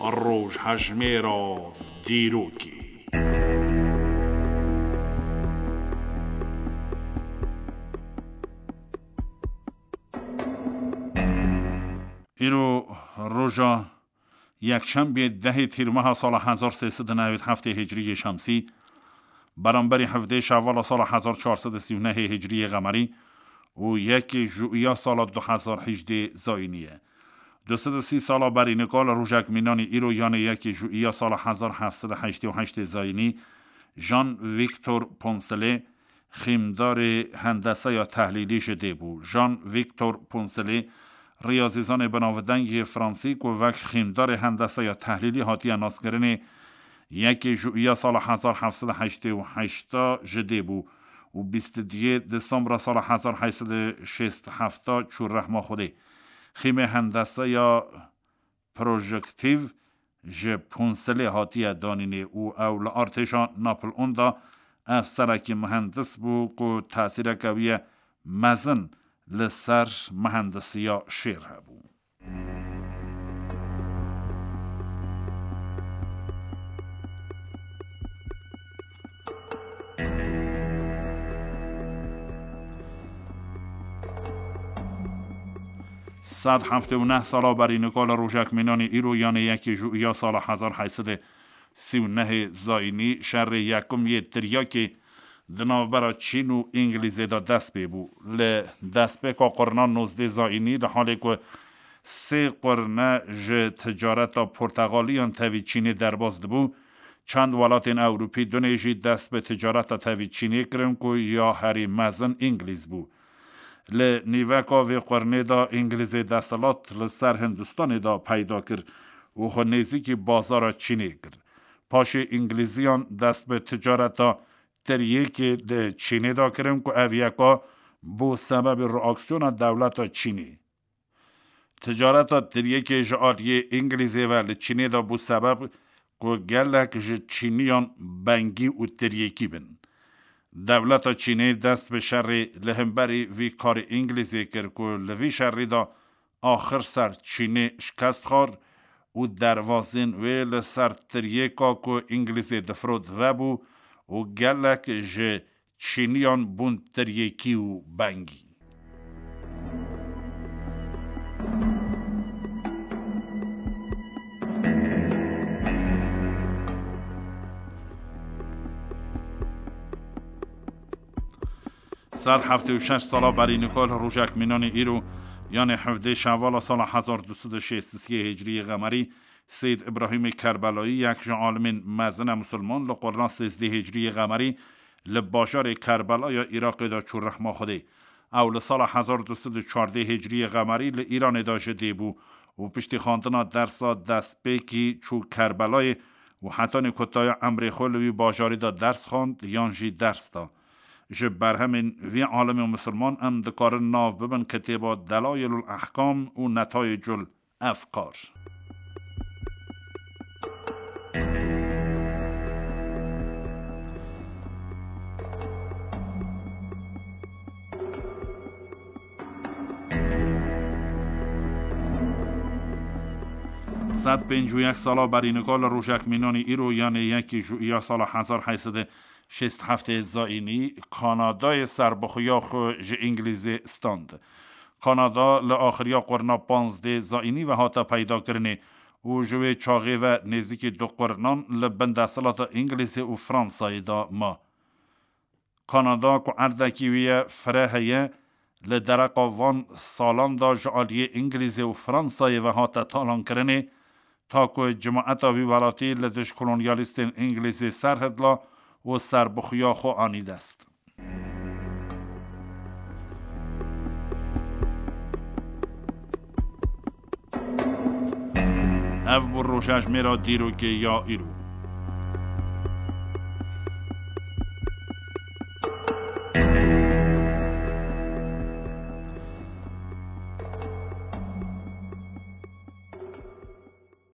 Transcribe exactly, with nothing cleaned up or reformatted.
روش هجمه را دیروکی. ایرو روژا یکشنبه ده تیر ماه سال هزار و سیصد و نود و هفت هجری شمسی برابر هفده شوال سال هزار و چهارصد و سی و نه هجری قمری و یک ژوئیه سال دو هزار و هجده زاینیه. دویست و سی سال بر نگال روژک مینانی ایرو یانه یک ژوئیه سال هزار و هفتصد و هشتاد و هشت زاینی ژان ویکتور پونسله خیمدار هندسه یا تحلیلی شده بود. ژان ویکتور پونسله ریاضیزان بناودنگ فرانسی که وک خیمدار هندسه یا تحلیلی هاتی ناسگرن یک ژوئیه سال هزار و هفتصد و هشتاد و هشت جده بود و بیست و دو دسامبر سال هزار و هشتصد و شصت و هفت چور رحمه خوده خیم هندسه یا پروژکتیو ژ پونسله هاتی دانینه او اول ارتشا ناپل اون دا افسرکی مهندس بو که تاثیر قوی مزن لسر مهندسی یا شیر هبو. صد هفته و نه سالا بر نگال روژک مینانی ایرو یانه یک ژوئیه سال هزار و هشتصد و سی و نه زاینی شهر یکم یه تریاکی دنابرا چین و انگلیزی دا دست بی بو. ل دست بی که قرنان نوزده زاینی در حالی که سه قرنه ج تجارت پرتغالیان تاوی چینی در باز دبو چند ولات اوروپی دونه جی دست به تجارت تاوی چینی کرن که یا هری مزن انگلیز بو. ل نیوکا و قرنه دا انگلیزی دستالات لسر هندوستان دا پیدا کرد و خونیزی که بازار چینی کرد. پاش انگلیزیان دست به تجارت دا در یکی ده چینی دا کرن که اویکا بو سبب رئاکسیون دولت چینی. تجارت در یکی جعالی انگلیزی و چینی دا بو سبب که گلک ج چینیان بنگی و در یکی بن. دولت چینی دست به شر لهمبری وی کار انگلیزی کرد که لوی شری دا آخر سر چینی شکست خور و دروازین وی لسر در یکا که انگلیزی دفرود و بو و گلک ج چینیان بون در یکی و بنگی. صد هفته و شش سالا بر نگال روژک مینانی ایرو یعنی هفده شوال سال هزار و دویست و شصت و سه هجری قمری سید ابراهیم کربلایی یک جان عالم مزن مسلمان لقرن سیزده هجری قمری لباشار کربلا یا عراق دا چور رحمه خوده اول سال هزار و دویست و چهارده هجری قمری لایران دا جده بو و پشتی خواندنا درسا دست بیکی چو کربلای و حتی کتای امر خلوی باشاری دا درس خواند یانجی درس دا ج برهمین وی عالم مسلمان ام دکار ناو ببن کتیبا دلایل الاحکام و نتایج الافکار. صد پنج و یک سالا بر نگال روژک مینانی ایرو یعنی یک ژوئیه سال هزار و هشتصد و شصت و هفت زاینی کانادای سربخویا خو ج انگلیزی استاند. کانادا لآخریا قرنا پانزده زاینی و هاتا پیدا کرنه و جوی چاقی و نزدیک دو قرنان لبند اصلات انگلیزی و فرانسایی دا ما. کانادا که اردکی وی فرهیه لدرقا وان سالان دا جعالی انگلیزی و فرانسایی و هاتا تالان کرنه تا که جماعت وی ولاتی لدش کلونیالیست انگلیزی سرهدلا و سربخویا خو آنید است. او بر روشش میرا دیرو که یا ایرو